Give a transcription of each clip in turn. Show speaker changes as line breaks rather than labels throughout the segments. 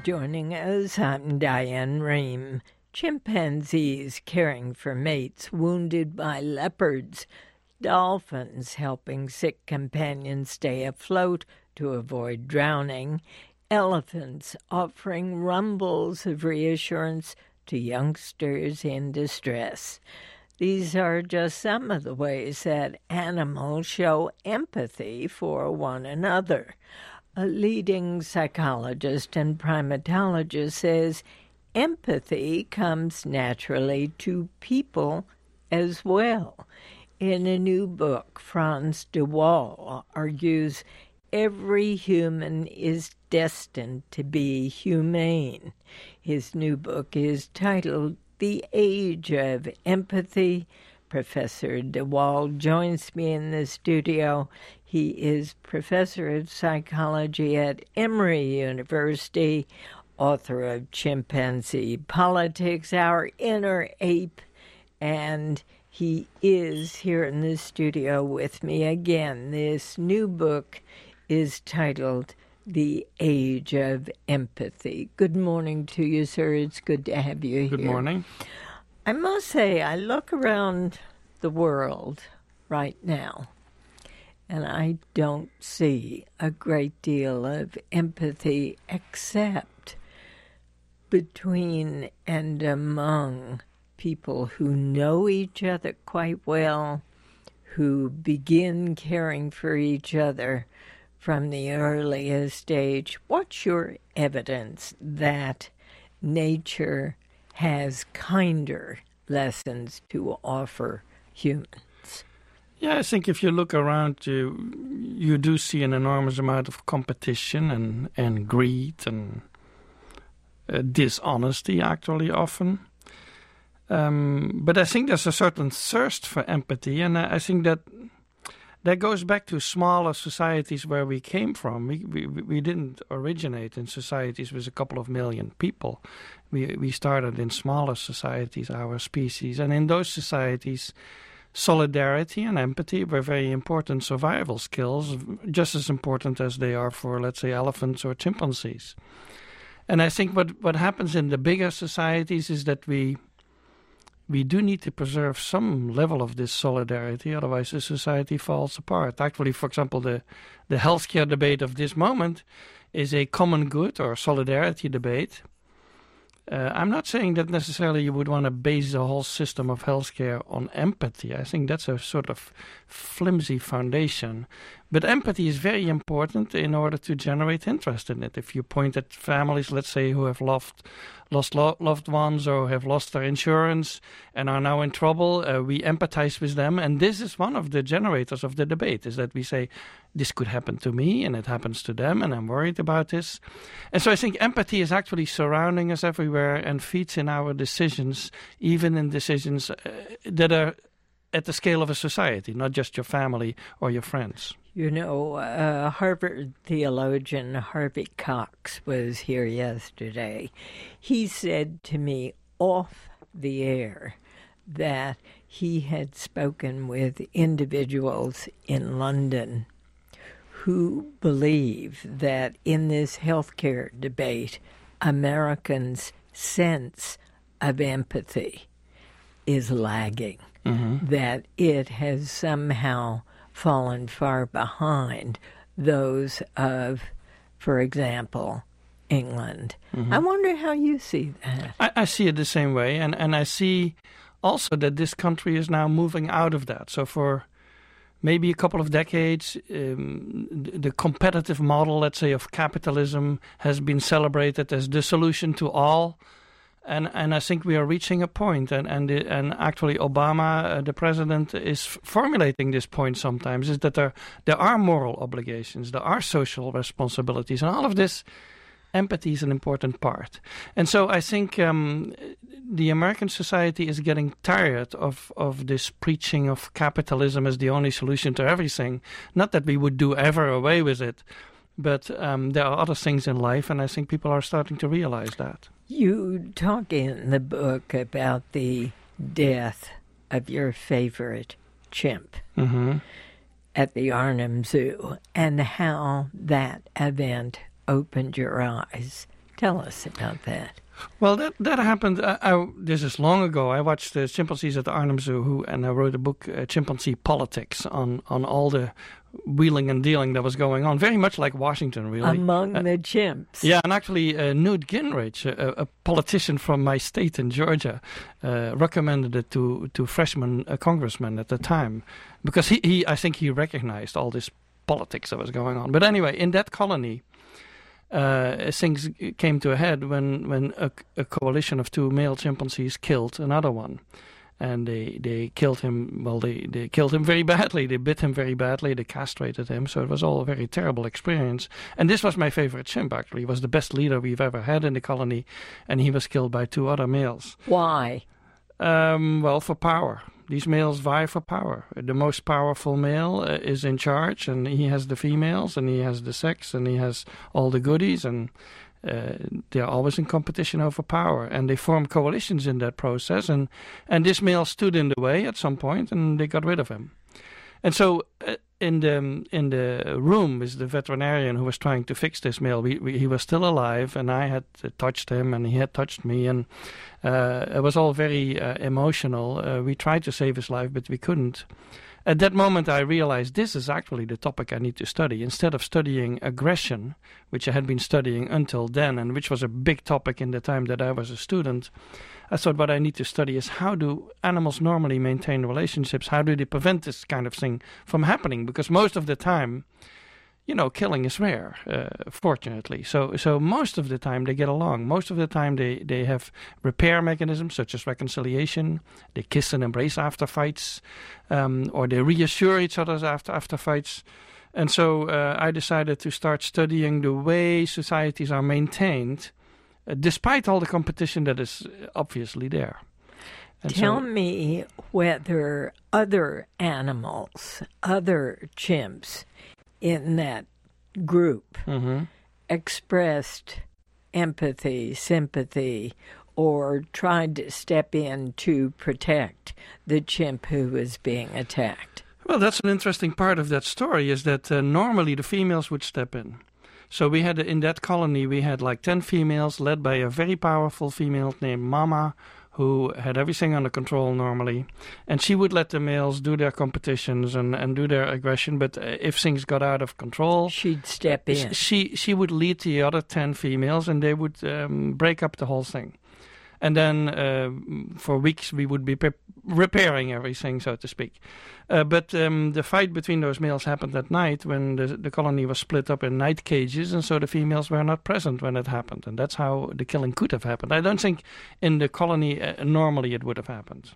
joining us. I'm Diane Rehm. Chimpanzees caring for mates wounded by leopards, dolphins helping sick companions stay afloat to avoid drowning, elephants offering rumbles of reassurance to youngsters in distress. These are just some of the ways that animals show empathy for one another. A leading psychologist and primatologist says empathy comes naturally to people as well. In a new book, Frans de Waal argues every human is destined to be humane. His new book is titled The Age of Empathy. Professor de Waal joins me in the studio. He is professor of psychology at Emory University, author of Chimpanzee Politics, Our Inner Ape, and he is here in the studio with me again. This new book is titled The Age of Empathy. Good morning to you, sir. It's good to have you here.
Good morning.
I must say, I look around the world right now, and I don't see a great deal of empathy except between and among people who know each other quite well, who begin caring for each other from the earliest age. What's your evidence that nature has kinder lessons to offer humans?
Yeah, I think if you look around, you do see an enormous amount of competition and greed and dishonesty, actually, often. But I think there's a certain thirst for empathy, and I think that goes back to smaller societies where we came from. We didn't originate in societies with a couple of million people. We started in smaller societies, our species, and in those societies, solidarity and empathy were very important survival skills, just as important as they are for, let's say, elephants or chimpanzees. And I think what happens in the bigger societies is that we do need to preserve some level of this solidarity, otherwise the society falls apart. Actually, for example, the healthcare debate of this moment is a common good or solidarity debate. I'm not saying that necessarily you would want to base the whole system of healthcare on empathy. I think that's a sort of flimsy foundation. But empathy is very important in order to generate interest in it. If you point at families, let's say, who have lost loved ones or have lost their insurance and are now in trouble, we empathize with them. And this is one of the generators of the debate, is that we say, this could happen to me and it happens to them and I'm worried about this. And so I think empathy is actually surrounding us everywhere and feeds in our decisions, even in decisions that are at the scale of a society, not just your family or your friends.
You know, Harvard theologian Harvey Cox was here yesterday. He said to me off the air that he had spoken with individuals in London who believe that in this healthcare debate, Americans' sense of empathy is lagging, that it has somehow fallen far behind those of, for example, England. I wonder how you see that.
I see it the same way, and I see also that this country is now moving out of that. So for maybe a couple of decades, the competitive model, let's say, of capitalism has been celebrated as the solution to all. And I think we are reaching a point, and actually Obama, the president, is formulating this point sometimes, is that there are moral obligations, there are social responsibilities, and all of this, empathy is an important part. And so I think the American society is getting tired of this preaching of capitalism as the only solution to everything. Not that we would do ever away with it, but there are other things in life, and I think people are starting to realize that.
You talk in the book about the death of your favorite chimp at the Arnhem Zoo and how that event opened your eyes Tell us about that.
Well, that happened. This is long ago. I watched the chimpanzees at the Arnhem Zoo, and I wrote a book, Chimpanzee Politics, on all the wheeling and dealing that was going on. Very much like Washington, really.
Among the chimps.
Yeah, and actually Newt Gingrich, a politician from my state in Georgia, recommended it to freshman congressmen at the time, because I think he recognized all this politics that was going on. But anyway, in that colony, things came to a head when a coalition of 2 male chimpanzees killed another one. And they killed him, well, they killed him very badly. They bit him very badly. They castrated him. So it was all a very terrible experience. And this was my favorite chimp, actually. He was the best leader we've ever had in the colony. And he was killed by 2 other males.
Why?
Well, for power. These males vie for power. The most powerful male is in charge, and he has the females, and he has the sex, and he has all the goodies, and they're always in competition over power. And they form coalitions in that process, and this male stood in the way at some point, and they got rid of him. And so in the room is the veterinarian who was trying to fix this male. He was still alive, and I had touched him, and he had touched me, and it was all very emotional. We tried to save his life, but we couldn't. At that moment, I realized this is actually the topic I need to study. Instead of studying aggression, which I had been studying until then, and which was a big topic in the time that I was a student, I thought what I need to study is how do animals normally maintain relationships? How do they prevent this kind of thing from happening? Because most of the time, killing is rare, fortunately. So most of the time they get along. Most of the time they have repair mechanisms such as reconciliation. They kiss and embrace after fights, or they reassure each other after fights. And so I decided to start studying the way societies are maintained, despite all the competition that is obviously there. And
Tell me whether other animals, other chimps in that group expressed empathy, sympathy, or tried to step in to protect the chimp who was being attacked.
Well, that's an interesting part of that story, is that normally the females would step in. So we had, in that colony, we had like 10 females led by a very powerful female named Mama, who had everything under control normally. And she would let the males do their competitions and do their aggression. But if things got out of control,
she'd step in.
She would lead the other 10 females, and they would break up the whole thing. And then for weeks we would be repairing everything, so to speak. But the fight between those males happened at night when the colony was split up in night cages, and so the females were not present when it happened. And that's how the killing could have happened. I don't think in the colony normally it would have happened.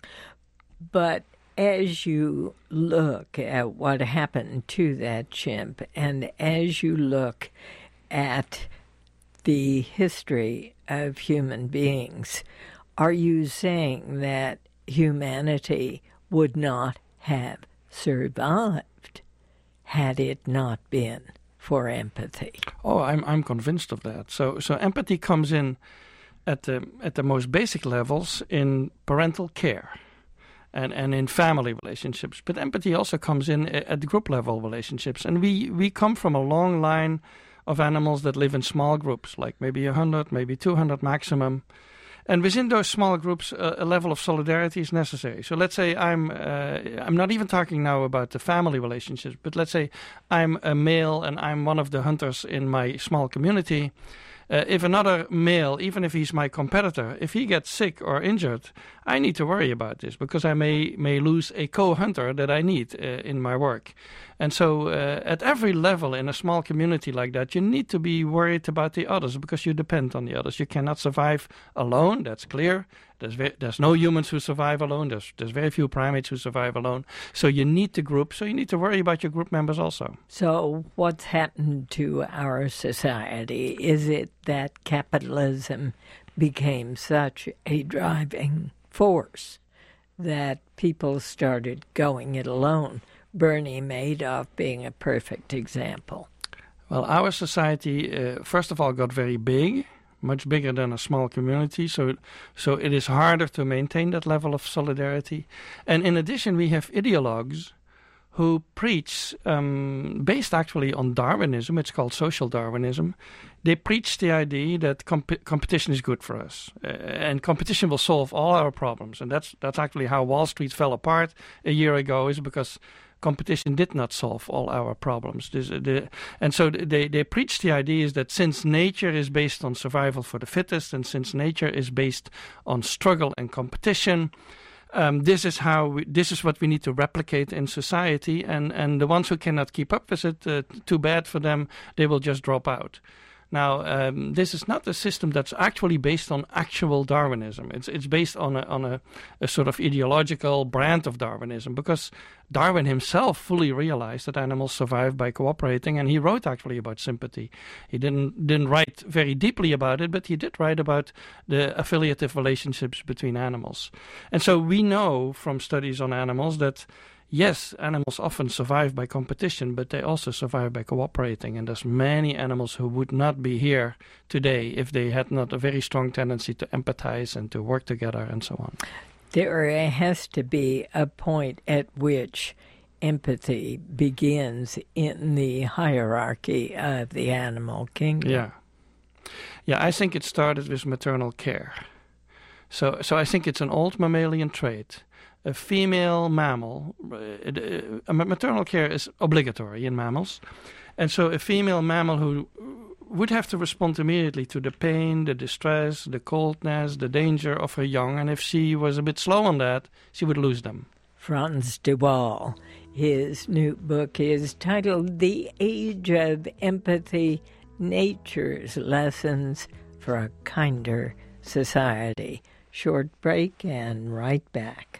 But as you look at what happened to that chimp, and as you look at the history of human beings, are you saying that humanity would not have survived had it not been for empathy? Oh,
I'm convinced of that. So empathy comes in at the most basic levels in parental care and in family relationships. But empathy also comes in at group level relationships. And we come from a long line of animals that live in small groups, like maybe 100, maybe 200 maximum. And within those small groups, a level of solidarity is necessary. So let's say I'm not even talking now about the family relationships, but let's say I'm a male and I'm one of the hunters in my small community. If another male, even if he's my competitor, if he gets sick or injured, I need to worry about this because I may lose a co-hunter that I need in my work. And so at every level in a small community like that, you need to be worried about the others because you depend on the others. You cannot survive alone, that's clear. There's no humans who survive alone. There's very few primates who survive alone. So you need the group. So you need to worry about your group members also.
So what's happened to our society? Is it that capitalism became such a driving force that people started going it alone? Bernie Madoff being a perfect example.
Well, our society, first of all, got very big. Much bigger than a small community, so it is harder to maintain that level of solidarity. And in addition, we have ideologues who preach, based actually on Darwinism, it's called social Darwinism, they preach the idea that competition is good for us, and competition will solve all our problems. And that's actually how Wall Street fell apart a year ago, is because competition did not solve all our problems. And so they preach the idea is that since nature is based on survival for the fittest, and since nature is based on struggle and competition, this is what we need to replicate in society. And the ones who cannot keep up with it, too bad for them. They will just drop out. Now, this is not a system that's actually based on actual Darwinism. It's based on a sort of ideological brand of Darwinism, because Darwin himself fully realized that animals survive by cooperating, and he wrote actually about sympathy. He didn't write very deeply about it, but he did write about the affiliative relationships between animals. And so we know from studies on animals that yes, animals often survive by competition, but they also survive by cooperating. And there's many animals who would not be here today if they had not a very strong tendency to empathize and to work together and so on.
There has to be a point at which empathy begins in the hierarchy of the animal kingdom.
Yeah, I think it started with maternal care. So I think it's an old mammalian trait. A female mammal, maternal care is obligatory in mammals. And so a female mammal who would have to respond immediately to the pain, the distress, the coldness, the danger of her young. And if she was a bit slow on that, she would lose them.
Frans de Waal, his new book is titled The Age of Empathy, Nature's Lessons for a Kinder Society. Short break and right back.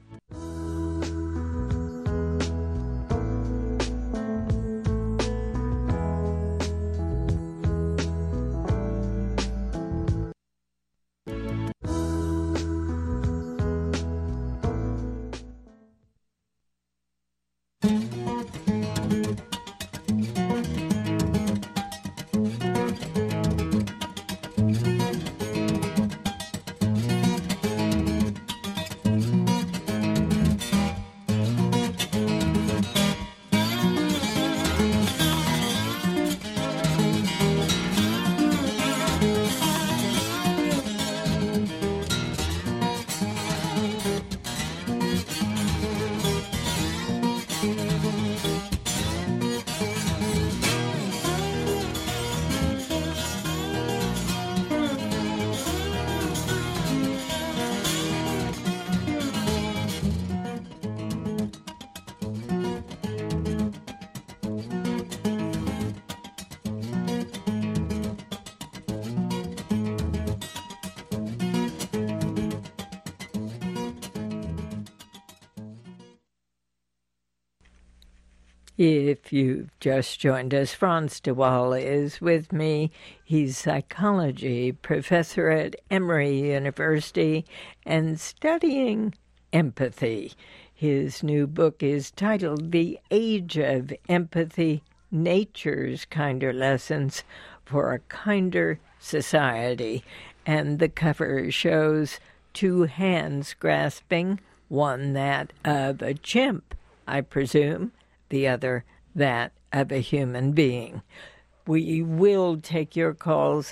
If you've just joined us, Frans de Waal is with me. He's psychology professor at Emory University and studying empathy. His new book is titled The Age of Empathy, Nature's Kinder Lessons for a Kinder Society. And the cover shows two hands grasping, one that of a chimp, I presume, the other that of a human being. We will take your calls,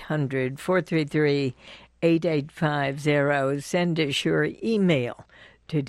800-433-8850. Send us your email to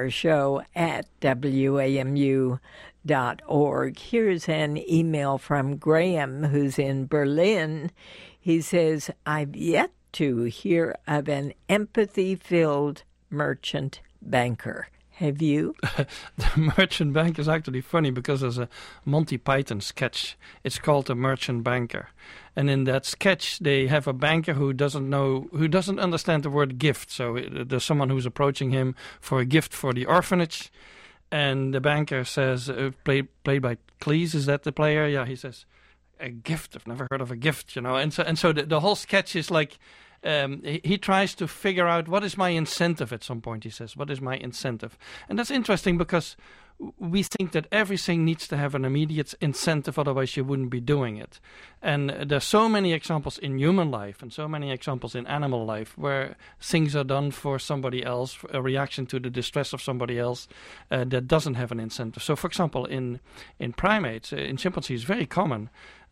drshow@wamu.org. Here's an email from Graham, who's in Berlin. He says, I've yet to hear of an empathy-filled merchant banker. Have you?
The merchant bank is actually funny because there's a Monty Python sketch. It's called The Merchant Banker. And in that sketch, they have a banker who doesn't understand the word gift. So there's someone who's approaching him for a gift for the orphanage. And the banker says, played by Cleese, is that the player? Yeah, he says, a gift? I've never heard of a gift, you know. And so the whole sketch is like, he tries to figure out what is my incentive at some point, he says. What is my incentive? And that's interesting because we think that everything needs to have an immediate incentive, otherwise you wouldn't be doing it. And there's so many examples in human life and so many examples in animal life where things are done for somebody else, a reaction to the distress of somebody else that doesn't have an incentive. So, for example, in primates, in chimpanzees, very common.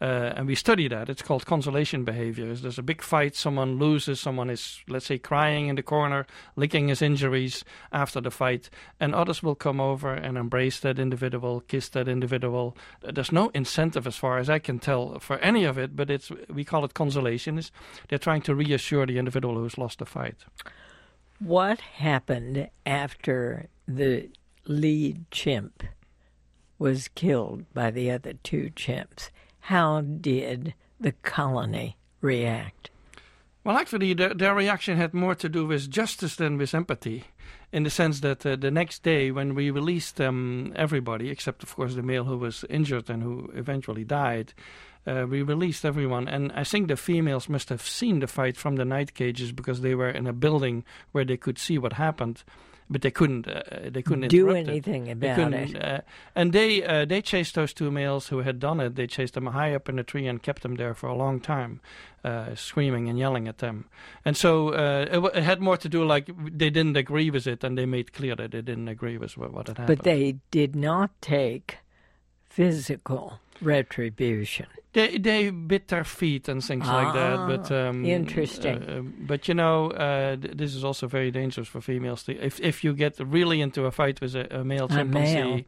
And we study that. It's called consolation behavior. There's a big fight, someone loses, someone is, let's say, crying in the corner, licking his injuries after the fight, and others will come over and embrace that individual, kiss that individual. There's no incentive, as far as I can tell, for any of it, but we call it consolation. They're trying to reassure the individual who's lost the fight.
What happened after the lead chimp was killed by the other two chimps? How did the colony react?
Well, actually, their reaction had more to do with justice than with empathy, in the sense that the next day when we released everybody, except, of course, the male who was injured and who eventually died, we released everyone. And I think the females must have seen the fight from the night cages because they were in a building where they could see what happened. But they couldn't
do anything about it.
And they chased those two males who had done it. They chased them high up in a tree and kept them there for a long time, screaming and yelling at them. And so it had more to do like they didn't agree with it, and they made clear that they didn't agree with what had happened.
But they did not take physical retribution.
They bit their feet and things like that. But
interesting.
But this is also very dangerous for females. If you get really into a fight with a male chimpanzee,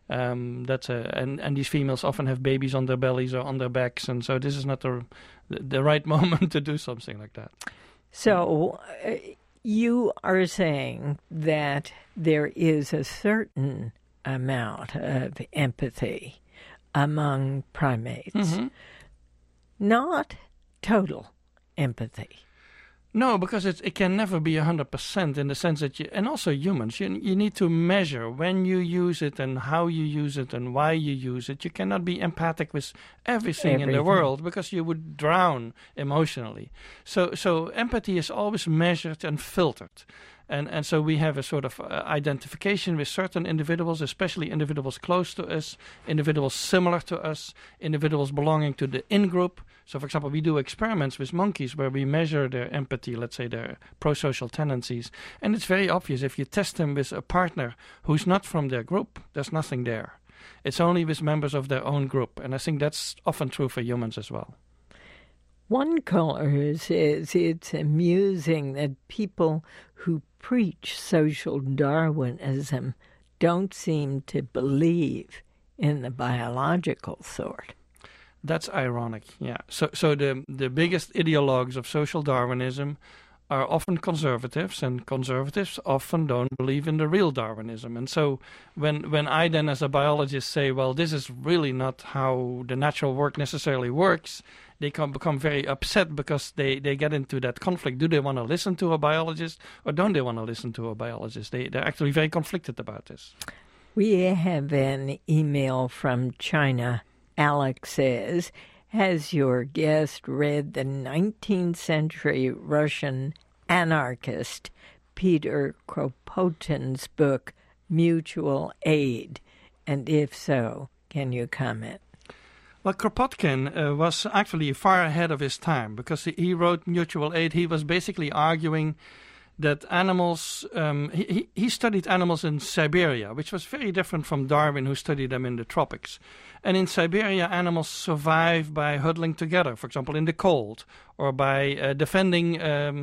and these females often have babies on their bellies or on their backs, and so this is not the right moment to do something like that.
So you are saying that there is a certain amount of empathy among primates, not total empathy.
No, because it can never be 100% in the sense that and also humans, you need to measure when you use it and how you use it and why you use it. You cannot be empathic with everything in the world because you would drown emotionally. So empathy is always measured and filtered. And so we have a sort of identification with certain individuals, especially individuals close to us, individuals similar to us, individuals belonging to the in-group. So, for example, we do experiments with monkeys where we measure their empathy, let's say their pro-social tendencies. And it's very obvious if you test them with a partner who's not from their group, there's nothing there. It's only with members of their own group. And I think that's often true for humans as well.
One caller says it's amusing that people who preach social Darwinism don't seem to believe in the biological sort.
That's ironic, yeah. So the biggest ideologues of social Darwinism are often conservatives, and conservatives often don't believe in the real Darwinism. And so when I then as a biologist say, well, this is really not how the natural world necessarily works, they can become very upset because they get into that conflict. Do they want to listen to a biologist or don't they want to listen to a biologist? They're actually very conflicted about this.
We have an email from China. Alex says, has your guest read the 19th century Russian anarchist Peter Kropotkin's book, Mutual Aid? And if so, can you comment?
Well, Kropotkin was actually far ahead of his time because he wrote Mutual Aid. He was basically arguing that animals, he studied animals in Siberia, which was very different from Darwin, who studied them in the tropics. And in Siberia, animals survive by huddling together, for example, in the cold, or by defending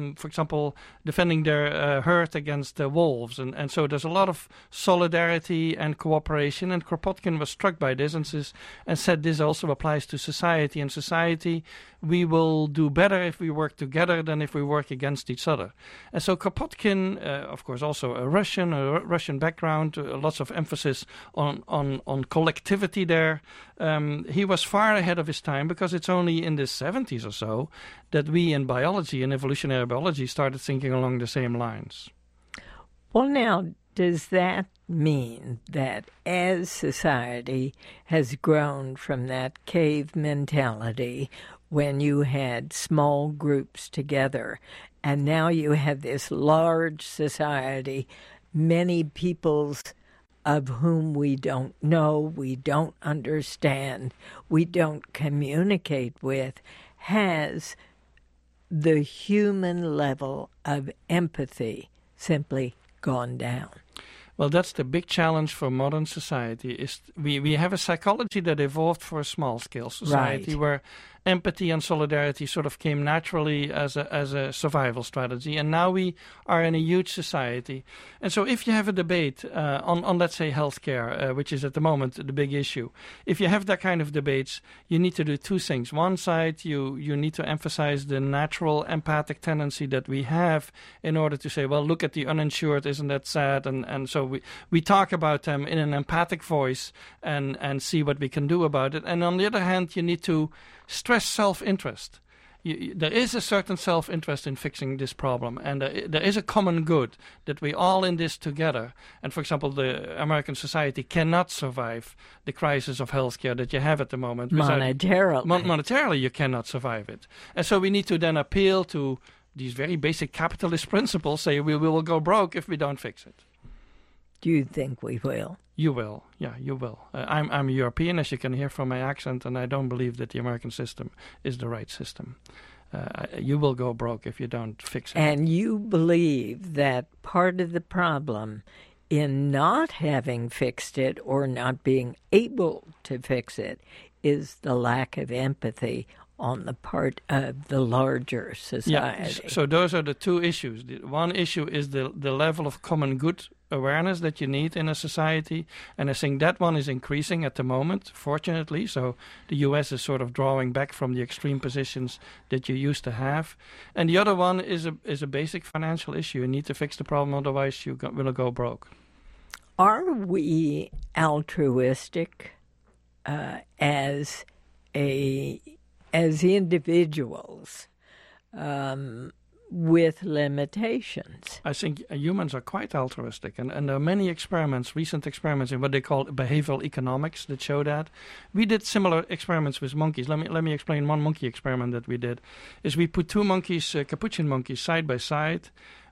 their herd against wolves. And so there's a lot of solidarity and cooperation. And Kropotkin was struck by this and said this also applies to society. In society, we will do better if we work together than if we work against each other. And so Kropotkin, of course, also a Russian background, lots of emphasis on collectivity there. He was far ahead of his time because it's only in the 70s or so that we in biology and evolutionary biology started thinking along the same lines.
Well, now, does that mean that as society has grown from that cave mentality when you had small groups together, and now you have this large society, many peoples of whom we don't know, we don't understand, we don't communicate with, has the human level of empathy simply gone down?
Well, that's the big challenge for modern society. Is we have a psychology that evolved for a small scale society,
Right.
where empathy and solidarity sort of came naturally as a survival strategy, and now we are in a huge society. And so, if you have a debate on let's say healthcare, which is at the moment the big issue, if you have that kind of debates, you need to do two things. One side, you need to emphasize the natural empathic tendency that we have in order to say, well, look at the uninsured, isn't that sad? And so we talk about them in an empathic voice and see what we can do about it. And on the other hand, you need to stress self-interest. There is a certain self-interest in fixing this problem, and there is a common good that we all in this together. And for example, the American society cannot survive the crisis of healthcare that you have at the moment.
Monetarily.
Monetarily, you cannot survive it. And so we need to then appeal to these very basic capitalist principles, say we will go broke if we don't fix it.
Do you think we will?
You will, yeah, you will. I'm European, as you can hear from my accent, and I don't believe that the American system is the right system. You will go broke if you don't fix it.
And you believe that part of the problem in not having fixed it or not being able to fix it is the lack of empathy on the part of the larger society.
Yeah, so those are the two issues. The one issue is the level of common good awareness that you need in a society, and I think that one is increasing at the moment, fortunately. So the US is sort of drawing back from the extreme positions that you used to have. And the other one is a basic financial issue. You need to fix the problem, otherwise you will go broke.
Are we altruistic as individuals with limitations?
I think humans are quite altruistic, and there are many experiments, recent experiments in what they call behavioral economics that show that. We did similar experiments with monkeys. Let me explain one monkey experiment that we did. Is we put two monkeys, capuchin monkeys, side by side.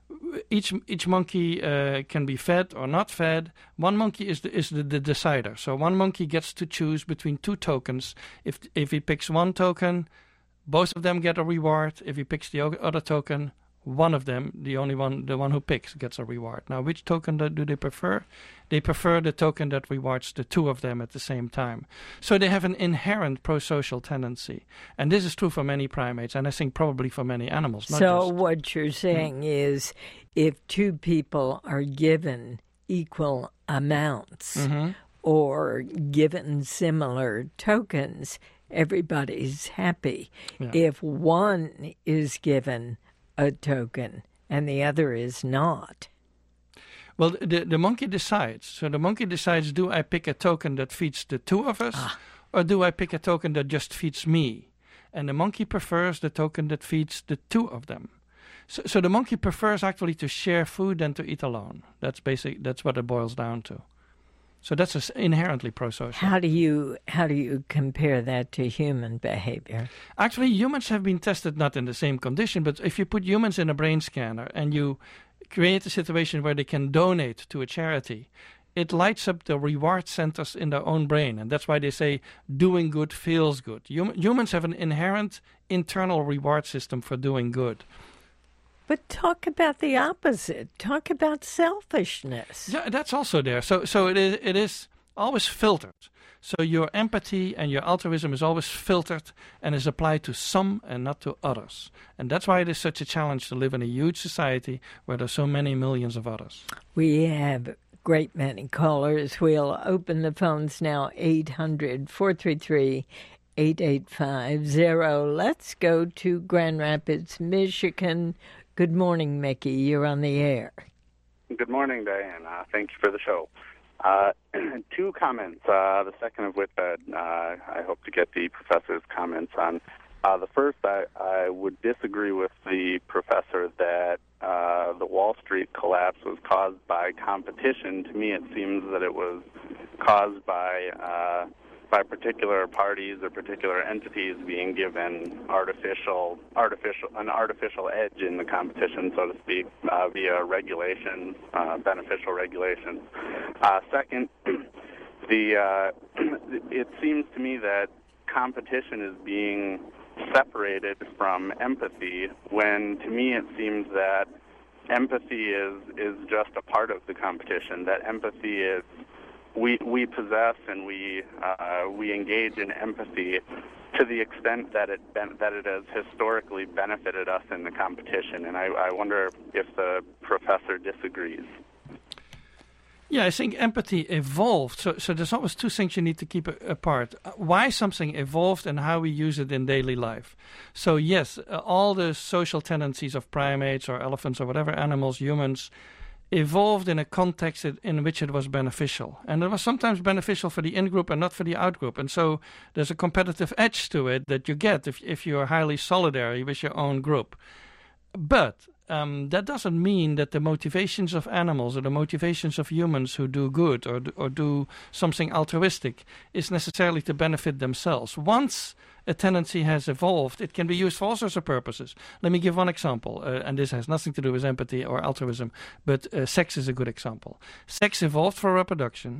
Each monkey can be fed or not fed. One monkey is the decider. So one monkey gets to choose between two tokens. If he picks one token, both of them get a reward. If he picks the other token, one of them, the one who picks, gets a reward. Now, which token do they prefer? They prefer the token that rewards the two of them at the same time. So they have an inherent pro-social tendency. And this is true for many primates, and I think probably for many animals.
So what you're saying is if two people are given equal amounts or given similar tokens, everybody's happy.
Yeah.
If one is given a token and the other is not.
Well, the monkey decides. So the monkey decides, do I pick a token that feeds the two of us, or do I pick a token that just feeds me? And the monkey prefers the token that feeds the two of them. So the monkey prefers actually to share food than to eat alone. That's what it boils down to. So that's inherently pro-social.
How do you compare that to human behavior?
Actually, humans have been tested not in the same condition, but if you put humans in a brain scanner and you create a situation where they can donate to a charity, it lights up the reward centers in their own brain. And that's why they say doing good feels good. Humans have an inherent internal reward system for doing good.
But talk about the opposite. Talk about selfishness.
Yeah, that's also there. So it is always filtered. So your empathy and your altruism is always filtered and is applied to some and not to others. And that's why it is such a challenge to live in a huge society where there's so many millions of others.
We have a great many callers. We'll open the phones now, 800-433-8850. Let's go to Grand Rapids, Michigan. Good morning, Mickey. You're on the air.
Good morning, Diane. Thank you for the show. Two comments. The second of which I hope to get the professor's comments on. The first, I would disagree with the professor that the Wall Street collapse was caused by competition. To me, it seems that it was caused by particular parties or particular entities being given an artificial edge in the competition, so to speak, via regulation, beneficial regulation. Second, it seems to me that competition is being separated from empathy when, to me, it seems that empathy is just a part of the competition. That empathy is we possess and we engage in empathy to the extent that it has historically benefited us in the competition. And I wonder if the professor disagrees.
Yeah, I think empathy evolved. So there's always two things you need to keep apart. Why something evolved and how we use it in daily life. So yes, all the social tendencies of primates or elephants or whatever animals, humans, evolved in a context in which it was beneficial. And it was sometimes beneficial for the in-group and not for the out-group. And so there's a competitive edge to it that you get if you're highly solidary with your own group. But that doesn't mean that the motivations of animals or the motivations of humans who do good or do something altruistic is necessarily to benefit themselves. Once a tendency has evolved, it can be used for all sorts of purposes. Let me give one example, and this has nothing to do with empathy or altruism, but sex is a good example. Sex evolved for reproduction.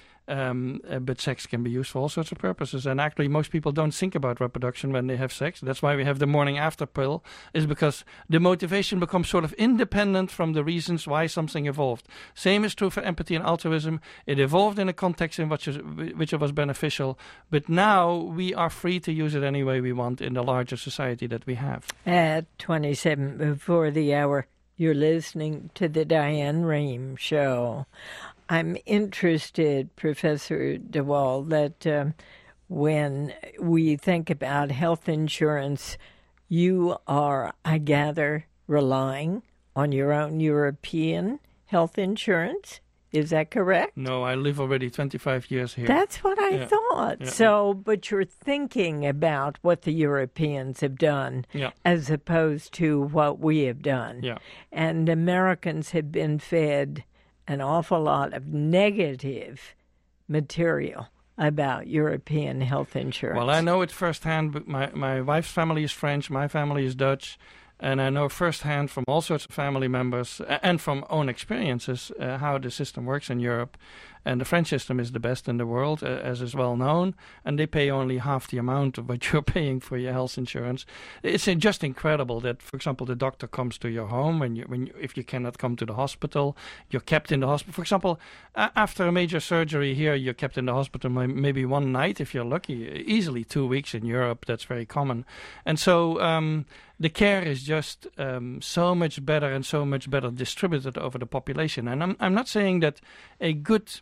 But sex can be used for all sorts of purposes. And actually, most people don't think about reproduction when they have sex. That's why we have the morning after pill, is because the motivation becomes sort of independent from the reasons why something evolved. Same is true for empathy and altruism. It evolved in a context in which it was beneficial, but now we are free to use it any way we want in the larger society that we have.
At 27 before the hour, you're listening to the Diane Rehm Show. I'm interested, Professor DeWaal, that when we think about health insurance, you are, I gather, relying on your own European health insurance. Is that correct?
No, I live already 25 years here.
That's what I thought. Yeah. So, but you're thinking about what the Europeans have done as opposed to what we have done.
Yeah.
And Americans have been fed an awful lot of negative material about European health insurance.
Well, I know it firsthand, but my wife's family is French, my family is Dutch, and I know firsthand from all sorts of family members and from own experiences how the system works in Europe. And the French system is the best in the world, as is well known, and they pay only half the amount of what you're paying for your health insurance. It's just incredible that, for example, the doctor comes to your home, if you cannot come to the hospital, you're kept in the hospital. For example, after a major surgery here, you're kept in the hospital maybe one night, if you're lucky, easily 2 weeks in Europe. That's very common. And so the care is just so much better and so much better distributed over the population. And I'm not saying that a good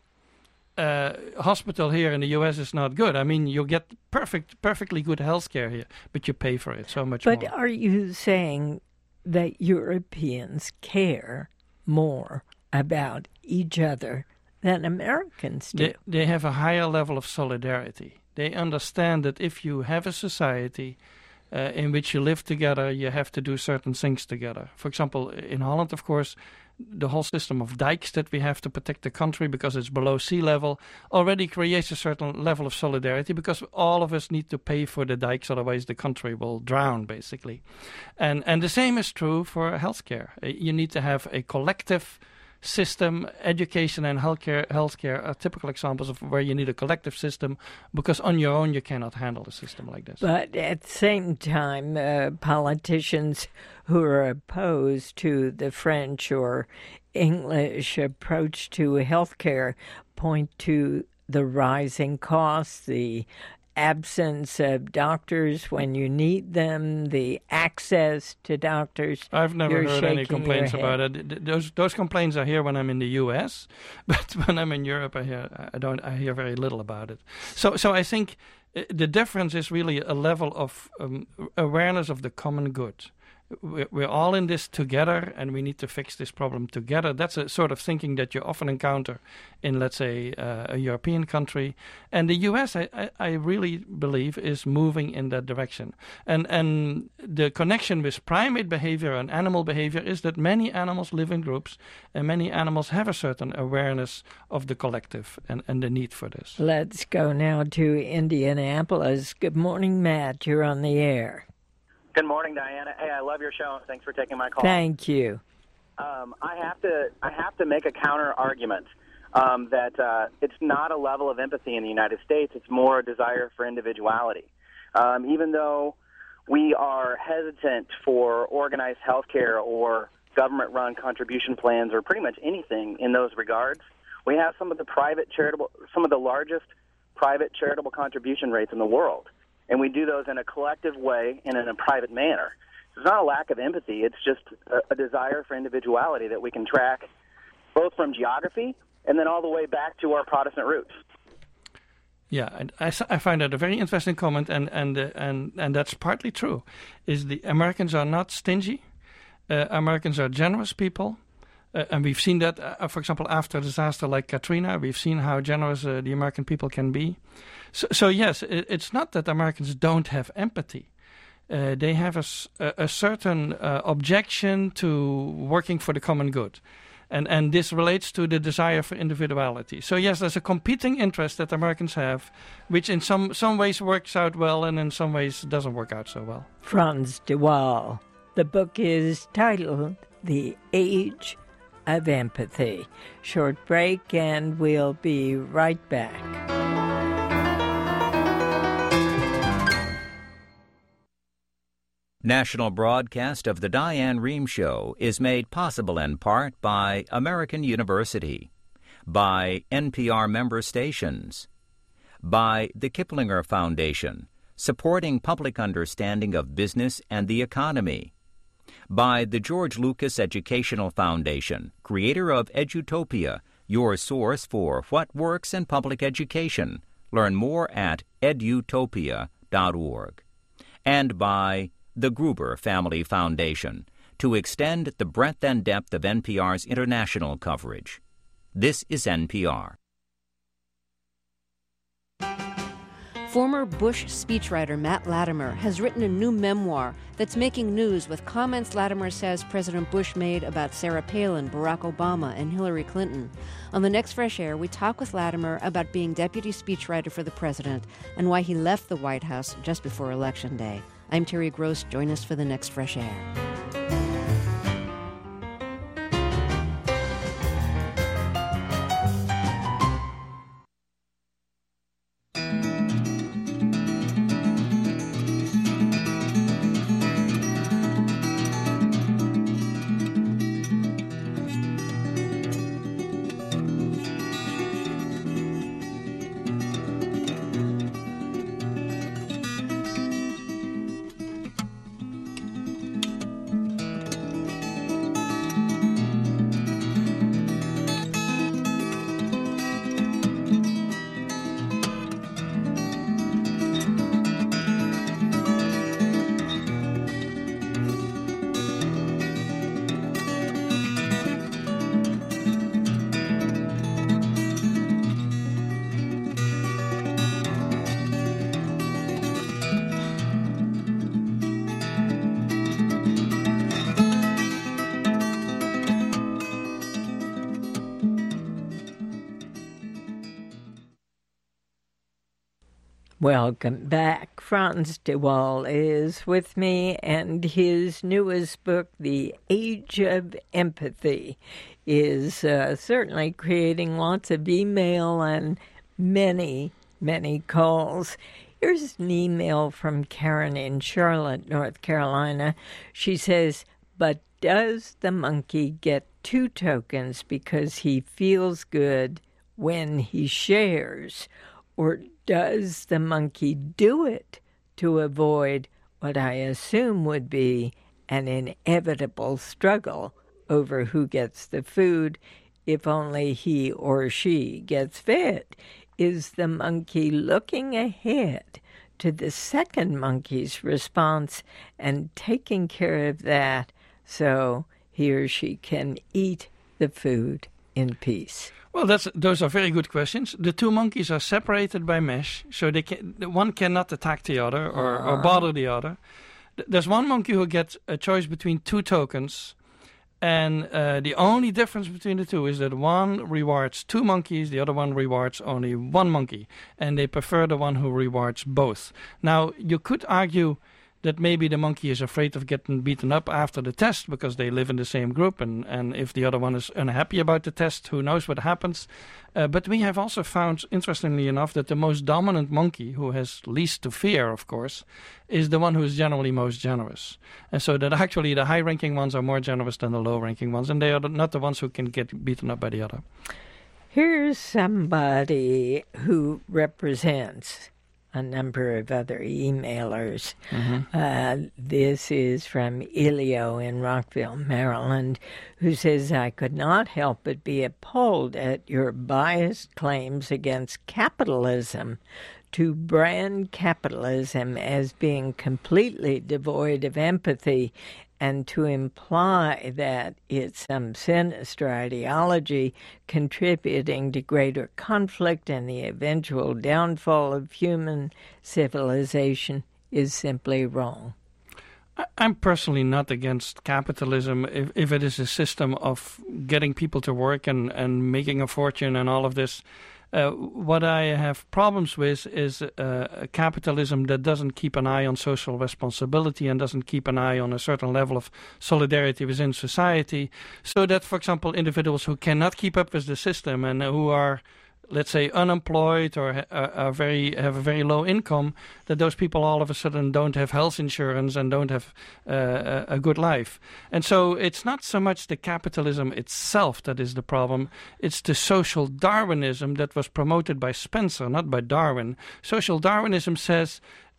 hospital here in the U.S. is not good. I mean, you get perfectly good health care here, but you pay for it so much more.
But are you saying that Europeans care more about each other than Americans do?
They have a higher level of solidarity. They understand that if you have a society in which you live together, you have to do certain things together. For example, in Holland, of course, the whole system of dikes that we have to protect the country because it's below sea level already creates a certain level of solidarity because all of us need to pay for the dikes, otherwise the country will drown, basically. And the same is true for healthcare. You need to have a collective system. Education and healthcare are typical examples of where you need a collective system because on your own you cannot handle a system like this.
But at the same time, politicians who are opposed to the French or English approach to healthcare point to the rising costs, the absence of doctors when you need them, the access to doctors.
I've never heard any complaints about it. Those complaints I hear when I'm in the U.S., but when I'm in Europe, I hear very little about it. So I think the difference is really a level of awareness of the common good. We're all in this together, and we need to fix this problem together. That's a sort of thinking that you often encounter in, let's say, a European country. And the U.S., I really believe, is moving in that direction. And the connection with primate behavior and animal behavior is that many animals live in groups, and many animals have a certain awareness of the collective and the need for this.
Let's go now to Indianapolis. Good morning, Matt. You're on the air.
Good morning, Diana. Hey, I love your show. Thanks for taking my call.
Thank you.
I have to make a counter argument that it's not a level of empathy in the United States. It's more a desire for individuality. Even though we are hesitant for organized healthcare or government-run contribution plans or pretty much anything in those regards. We have some of the largest private charitable contribution rates in the world, and we do those in a collective way and in a private manner. It's not a lack of empathy. It's just a desire for individuality that we can track both from geography and then all the way back to our Protestant roots.
Yeah, and I find that a very interesting comment, and that's partly true. Is the Americans are not stingy. Americans are generous people. And we've seen that, for example, after a disaster like Katrina, we've seen how generous the American people can be. So yes, it's not that Americans don't have empathy. They have a certain objection to working for the common good. And this relates to the desire for individuality. So yes, there's a competing interest that Americans have, which in some ways works out well and in some ways doesn't work out so well.
Frans de Waal. The book is titled The Age of Empathy. Short break and we'll be right back.
National broadcast of the Diane Rehm Show is made possible in part by American University, by NPR member stations, by the Kiplinger Foundation, supporting public understanding of business and the economy, by the George Lucas Educational Foundation, creator of Edutopia, your source for what works in public education. Learn more at edutopia.org. And by the Gruber Family Foundation, to extend the breadth and depth of NPR's international coverage. This is NPR.
Former Bush speechwriter Matt Latimer has written a new memoir that's making news with comments Latimer says President Bush made about Sarah Palin, Barack Obama, and Hillary Clinton. On the next Fresh Air, we talk with Latimer about being deputy speechwriter for the president and why he left the White House just before Election Day. I'm Terry Gross. Join us for the next Fresh Air.
Welcome back. Frans de Waal is with me, and his newest book, The Age of Empathy, is certainly creating lots of email and many, many calls. Here's an email from Karen in Charlotte, North Carolina. She says, but does the monkey get 2 tokens because he feels good when he shares? Or does the monkey do it to avoid what I assume would be an inevitable struggle over who gets the food if only he or she gets fed? Is the monkey looking ahead to the second monkey's response and taking care of that so he or she can eat the food in peace?
Well, those are very good questions. The 2 monkeys are separated by mesh, so one cannot attack the other or bother the other. There's one monkey who gets a choice between 2 tokens, and the only difference between the 2 is that one rewards 2 monkeys, the other one rewards only 1 monkey, and they prefer the one who rewards both. Now, you could argue that maybe the monkey is afraid of getting beaten up after the test because they live in the same group, and if the other one is unhappy about the test, who knows what happens. But we have also found, interestingly enough, that the most dominant monkey, who has least to fear, of course, is the one who is generally most generous. And so that actually the high-ranking ones are more generous than the low-ranking ones, and they are not the ones who can get beaten up by the other.
Here's somebody who represents a number of other emailers. This is from Elio in Rockville, Maryland, who says, I could not help but be appalled at your biased claims against capitalism. To brand capitalism as being completely devoid of empathy and to imply that it's some sinister ideology contributing to greater conflict and the eventual downfall of human civilization is simply wrong.
I'm personally not against capitalism if it is a system of getting people to work and making a fortune and all of this. What I have problems with is a capitalism that doesn't keep an eye on social responsibility and doesn't keep an eye on a certain level of solidarity within society, so that, for example, individuals who cannot keep up with the system and who are, let's say, unemployed or have a very low income, that those people all of a sudden don't have health insurance and don't have a good life. And so it's not so much the capitalism itself that is the problem, it's the social Darwinism that was promoted by Spencer, not by Darwin. Social Darwinism says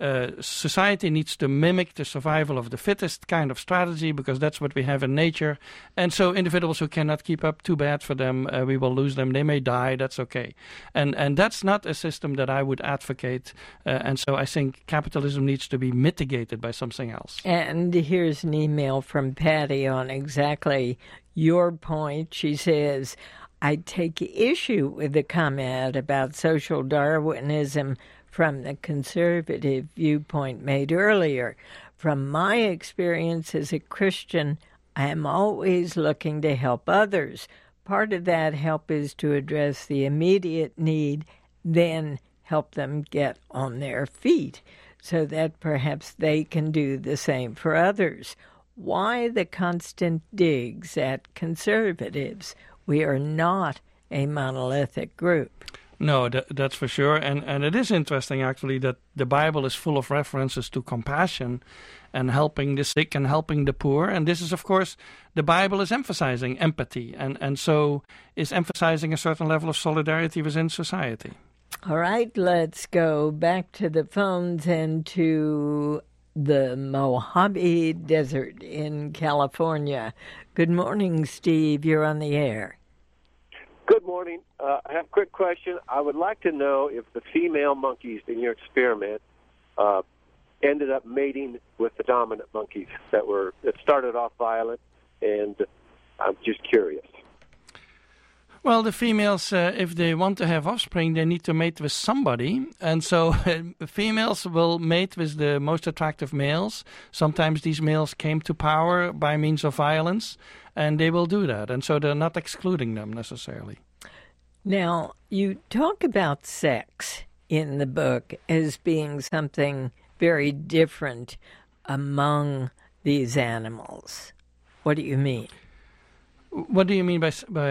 society needs to mimic the survival of the fittest kind of strategy because that's what we have in nature. And so individuals who cannot keep up, too bad for them, we will lose them, they may die, that's okay. And that's not a system that I would advocate. And so I think capitalism needs to be mitigated by something else.
And here's an email from Patty on exactly your point. She says, I take issue with the comment about social Darwinism from the conservative viewpoint made earlier. From my experience as a Christian, I am always looking to help others. Part of that help is to address the immediate need, then help them get on their feet so that perhaps they can do the same for others. Why the constant digs at conservatives? We are not a monolithic group.
No, that's for sure. And it is interesting, actually, that the Bible is full of references to compassion and helping the sick and helping the poor. And this is, of course, the Bible is emphasizing empathy and so is emphasizing a certain level of solidarity within society.
All right, let's go back to the phones and to the Mojave Desert in California. Good morning, Steve. You're on the air.
Good morning. I have a quick question. I would like to know if the female monkeys in your experiment ended up mating with the dominant monkeys that started off violent, and I'm just curious.
Well, the females, if they want to have offspring, they need to mate with somebody. And so females will mate with the most attractive males. Sometimes these males came to power by means of violence, and they will do that. And so they're not excluding them necessarily.
Now, you talk about sex in the book as being something very different among these animals. What do you mean?
What do you mean by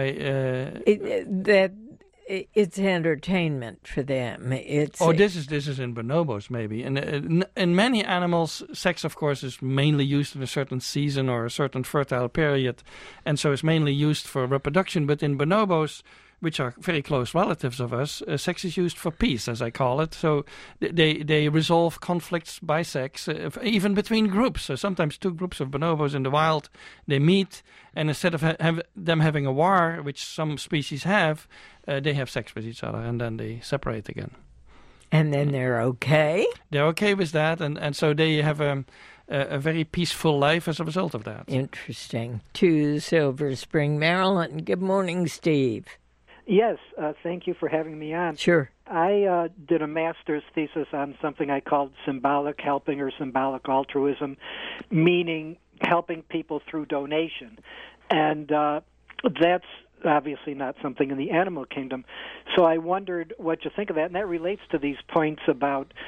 that it's entertainment for them?
This is in bonobos maybe. And in many animals, sex, of course, is mainly used in a certain season or a certain fertile period, and so it's mainly used for reproduction. But in bonobos, which are very close relatives of us, sex is used for peace, as I call it. So they resolve conflicts by sex, even between groups. So sometimes two groups of bonobos in the wild, they meet, and instead of them having a war, which some species have, they have sex with each other, and then they separate again.
And then they're okay?
They're okay with that, and so they have a very peaceful life as a result of that.
Interesting. To Silver Spring, Maryland. Good morning, Steve.
Yes, thank you for having me on.
Sure.
I did a master's thesis on something I called symbolic helping or symbolic altruism, meaning helping people through donation. And that's obviously not something in the animal kingdom. So I wondered what you think of that, and that relates to these points about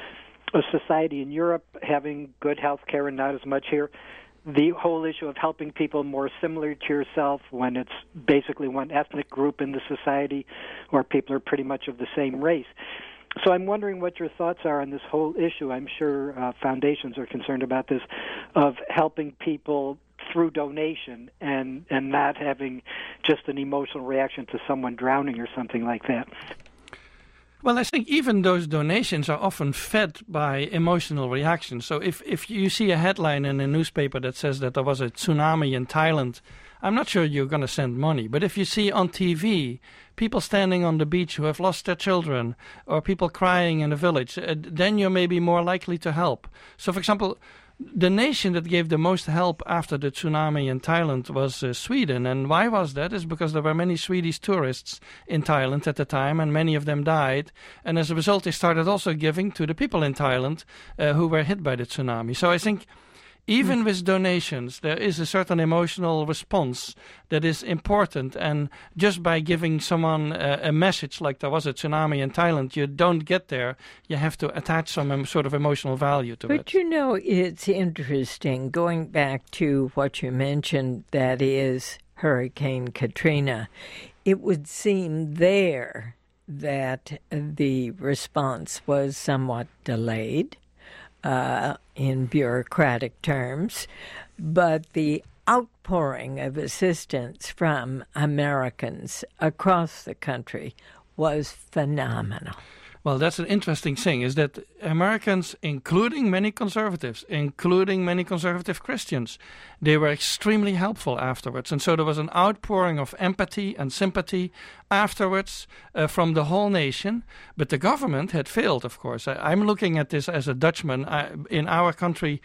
a society in Europe having good health care and not as much here. The whole issue of helping people more similar to yourself when it's basically one ethnic group in the society where people are pretty much of the same race. So I'm wondering what your thoughts are on this whole issue. I'm sure foundations are concerned about this, of helping people through donation and not having just an emotional reaction to someone drowning or something like that.
Well, I think even those donations are often fed by emotional reactions. So if you see a headline in a newspaper that says that there was a tsunami in Thailand, I'm not sure you're going to send money. But if you see on TV people standing on the beach who have lost their children, or people crying in a village, then you're maybe more likely to help. So, for example, the nation that gave the most help after the tsunami in Thailand was Sweden. And why was that? Is because there were many Swedish tourists in Thailand at the time, and many of them died. And as a result, they started also giving to the people in Thailand who were hit by the tsunami. So I think even with donations, there is a certain emotional response that is important. And just by giving someone a message like there was a tsunami in Thailand, you don't get there. You have to attach some sort of emotional value to it.
But you know, it's interesting, going back to what you mentioned, that is Hurricane Katrina. It would seem there that the response was somewhat delayed. In bureaucratic terms, but the outpouring of assistance from Americans across the country was phenomenal.
Well, that's an interesting thing, is that Americans, including many conservatives, including many conservative Christians, they were extremely helpful afterwards. And so there was an outpouring of empathy and sympathy afterwards from the whole nation. But the government had failed, of course. I'm looking at this as a Dutchman. In our country,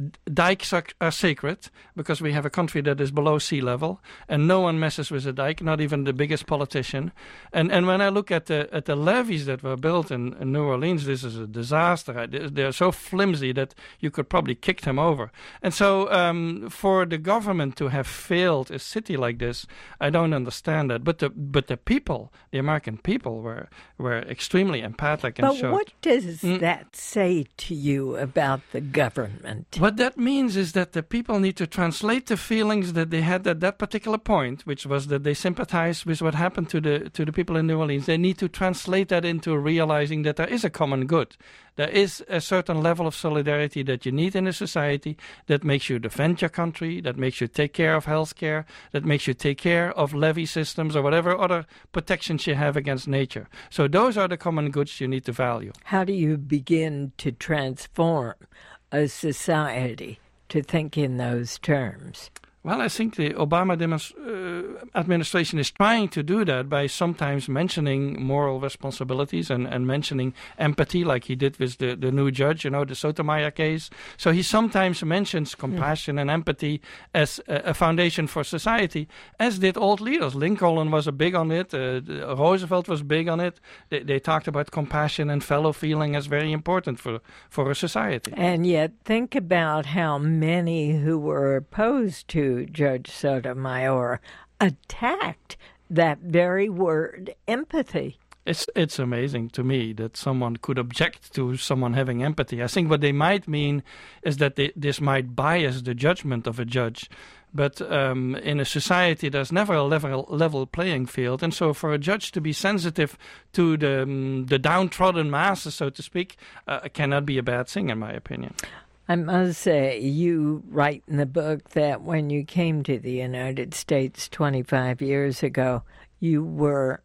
dikes are sacred, because we have a country that is below sea level, and no one messes with a dike, not even the biggest politician. And when I look at the levees that were built in New Orleans, this is a disaster. They're so flimsy that you could probably kick them over. And so for the government to have failed a city like this, I don't understand that. But the people, the American people, were extremely empathic.
But what does that say to you about the government?
What that means is that the people need to translate the feelings that they had at that particular point, which was that they sympathized with what happened to the people in New Orleans. They need to translate that into realizing that there is a common good. There is a certain level of solidarity that you need in a society that makes you defend your country, that makes you take care of health care, that makes you take care of levee systems or whatever other protections you have against nature. So those are the common goods you need to value.
How do you begin to transform a society to think in those terms?
Well, I think the Obama administration is trying to do that by sometimes mentioning moral responsibilities and mentioning empathy, like he did with the new judge, the Sotomayor case. So he sometimes mentions compassion and empathy as a foundation for society, as did old leaders. Lincoln was big on it. Roosevelt was big on it. They talked about compassion and fellow feeling as very important for a society.
And yet, think about how many who were opposed to Judge Sotomayor attacked that very word, empathy.
It's amazing to me that someone could object to someone having empathy. I think what they might mean is that this might bias the judgment of a judge. But in a society, there's never a level playing field. And so for a judge to be sensitive to the downtrodden masses, so to speak, cannot be a bad thing, in my opinion.
I must say, you write in the book that when you came to the United States 25 years ago, you were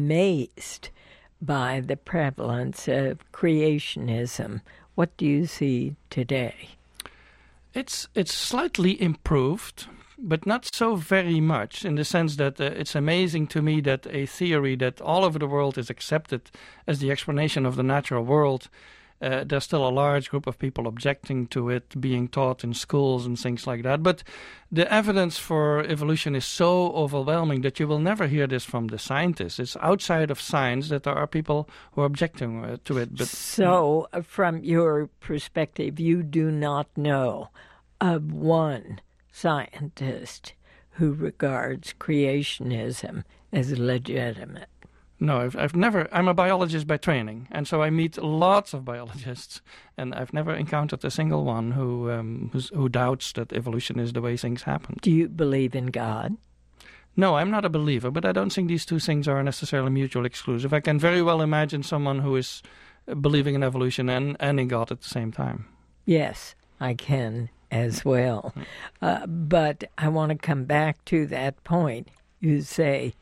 amazed by the prevalence of creationism. What do you see today?
It's slightly improved, but not so very much, in the sense that it's amazing to me that a theory that all over the world is accepted as the explanation of the natural world, there's still a large group of people objecting to it being taught in schools and things like that. But the evidence for evolution is so overwhelming that you will never hear this from the scientists. It's outside of science that there are people who are objecting to it. But
so, from your perspective, you do not know of one scientist who regards creationism as legitimate?
No, I've never. I'm a biologist by training, and so I meet lots of biologists, and I've never encountered a single one who doubts that evolution is the way things happen.
Do you believe in God?
No, I'm not a believer, but I don't think these two things are necessarily mutually exclusive. I can very well imagine someone who is believing in evolution and in God at the same time.
Yes, I can as well. But I want to come back to that point. You say,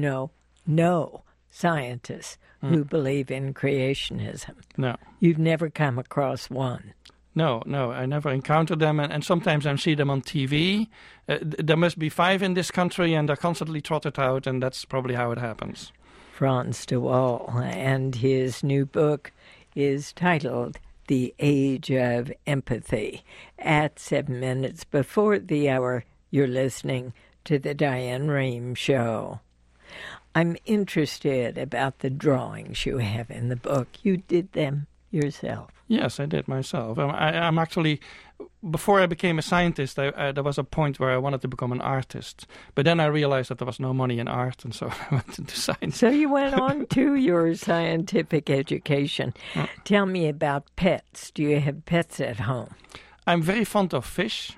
no scientists who believe in creationism.
No.
You've never come across one.
No, I never encountered them, and sometimes I see them on TV. There must be 5 in this country, and they're constantly trotted out, and that's probably how it happens.
Frans de Waal, and his new book is titled The Age of Empathy. At 7 minutes before the hour, you're listening to the Diane Rehm Show. I'm interested about the drawings you have in the book. You did them yourself.
Yes, I did myself. I'm actually, before I became a scientist, there was a point where I wanted to become an artist. But then I realized that there was no money in art, and so I went into science.
So you went on to your scientific education. Tell me about pets. Do you have pets at home?
I'm very fond of fish,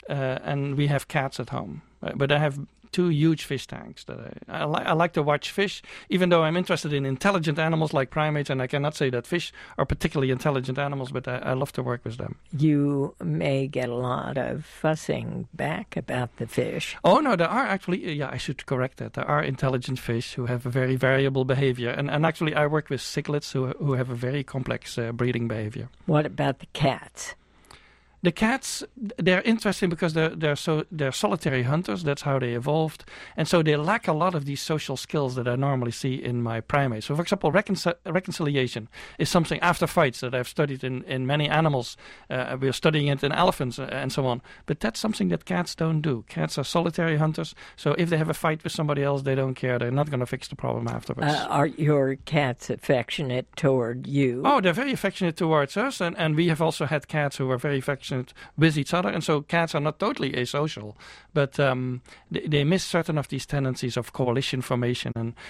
and we have cats at home. But I have 2 huge fish tanks that I like to watch fish, even though I'm interested in intelligent animals like primates, and I cannot say that fish are particularly intelligent animals, but I love to work with them.
You may get a lot of fussing back about the fish.
Oh, no, there are actually, I should correct that. There are intelligent fish who have a very variable behavior, and actually I work with cichlids who have a very complex breeding behavior.
What about the cats?
The cats, they're interesting because they're solitary hunters. That's how they evolved. And so they lack a lot of these social skills that I normally see in my primates. So, for example, reconciliation is something after fights that I've studied in many animals. We're studying it in elephants and so on. But that's something that cats don't do. Cats are solitary hunters. So if they have a fight with somebody else, they don't care. They're not going to fix the problem afterwards.
Are your cats affectionate toward you?
Oh, they're very affectionate towards us. And we have also had cats who are very affectionate with each other, and so cats are not totally asocial, but they miss certain of these tendencies of coalition formation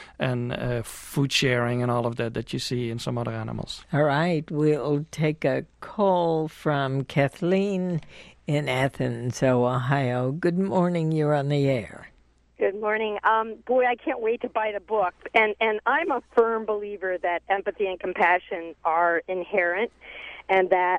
and food sharing and all of that you see in some other animals.
All right, we'll take a call from Kathleen in Athens, Ohio. Good morning, you're on the air.
Good morning. Boy, I can't wait to buy the book. And I'm a firm believer that empathy and compassion are inherent, and that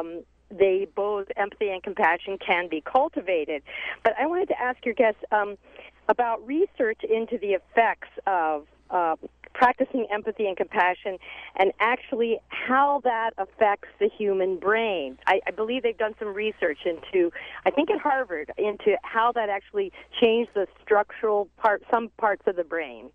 they both, empathy and compassion, can be cultivated. But I wanted to ask your guests about research into the effects of practicing empathy and compassion and actually how that affects the human brain. I believe they've done some research into, I think at Harvard, into how that actually changed the structural some parts of the brain.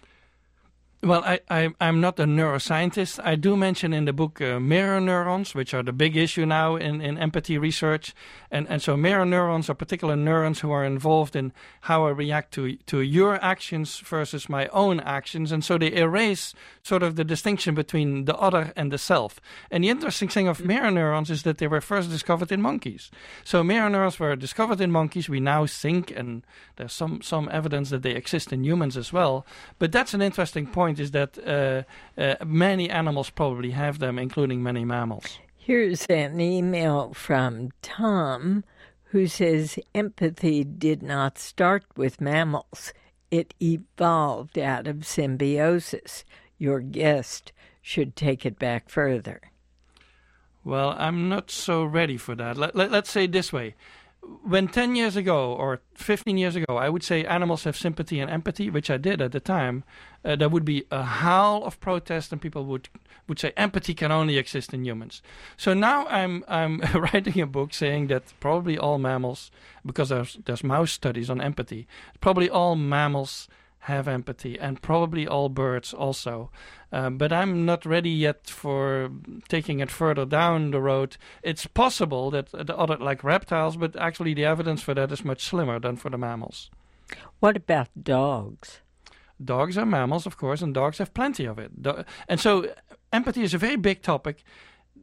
Well, I'm not a neuroscientist. I do mention in the book mirror neurons, which are the big issue now in empathy research. And so mirror neurons are particular neurons who are involved in how I react to your actions versus my own actions. And so they erase sort of the distinction between the other and the self. And the interesting thing of mirror neurons is that they were first discovered in monkeys. So mirror neurons were discovered in monkeys. We now think, and there's some evidence that they exist in humans as well. But that's an interesting point. Is that many animals probably have them, including many mammals.
Here's an email from Tom who says empathy did not start with mammals. It evolved out of symbiosis. Your guest should take it back further.
Well, I'm not so ready for that. Let's say it this way. When 10 years ago or 15 years ago, I would say animals have sympathy and empathy, which I did at the time, there would be a howl of protest and people would say empathy can only exist in humans. So now I'm writing a book saying that probably all mammals, because there's mouse studies on empathy, probably all mammals have empathy, and probably all birds also. But I'm not ready yet for taking it further down the road. It's possible that the other, like reptiles, but actually the evidence for that is much slimmer than for the mammals.
What about dogs?
Dogs are mammals, of course, and dogs have plenty of it. And so empathy is a very big topic.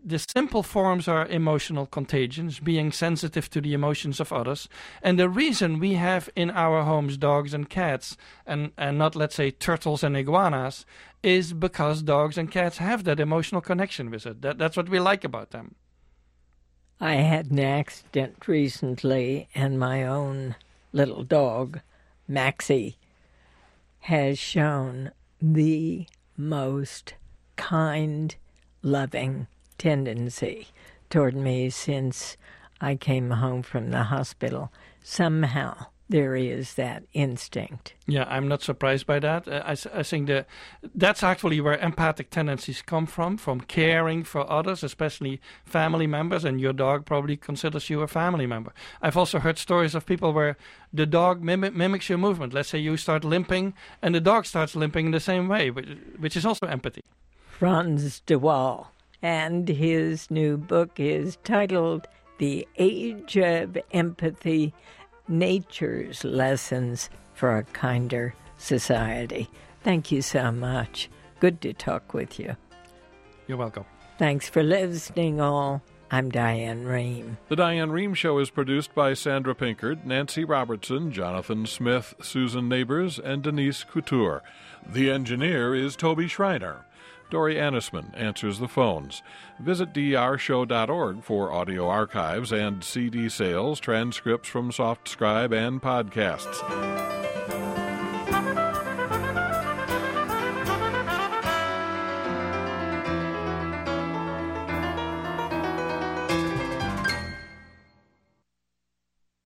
the simple forms are emotional contagions, being sensitive to the emotions of others. And the reason we have in our homes dogs and cats and not, let's say, turtles and iguanas is because dogs and cats have that emotional connection with it. That's what we like about them.
I had an accident recently, and my own little dog, Maxie, has shown the most kind, loving tendency toward me since I came home from the hospital. Somehow there is that instinct.
Yeah, I'm not surprised by that. I think that's actually where empathic tendencies come from caring for others, especially family members, and your dog probably considers you a family member. I've also heard stories of people where the dog mimics your movement. Let's say you start limping, and the dog starts limping in the same way, which is also empathy.
Frans de Waal, and his new book is titled The Age of Empathy, Nature's Lessons for a Kinder Society. Thank you so much. Good to talk with you.
You're welcome.
Thanks for listening, all. I'm Diane Rehm.
The Diane Rehm Show is produced by Sandra Pinkard, Nancy Robertson, Jonathan Smith, Susan Neighbors, and Denise Couture. The engineer is Toby Schreiner. Dory Annisman answers the phones. Visit drshow.org for audio archives and CD sales, transcripts from SoftScribe, and podcasts.